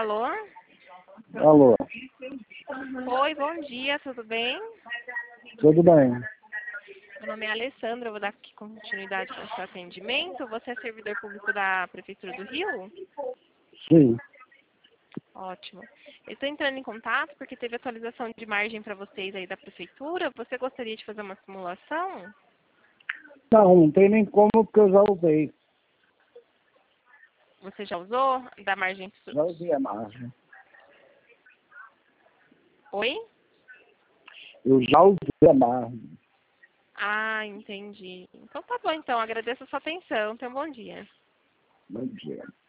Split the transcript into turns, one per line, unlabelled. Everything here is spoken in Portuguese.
Alô?
Alô,
Oi, bom dia, tudo bem?
tudo bem?
Meu nome é Alessandra, eu vou dar aqui continuidade ao seu atendimento. Você é servidor público da Prefeitura do Rio?
Sim.
Ótimo. Eu estou entrando em contato porque teve atualização de margem para vocês aí da Prefeitura. Você gostaria de fazer uma simulação?
Não tem nem como, porque eu já usei.
Você já usou da margem?
Já usei a margem.
Oi?
Eu já usei a margem.
Ah, entendi. Então tá bom, então. Agradeço a sua atenção. Tenha um bom dia.
Bom dia.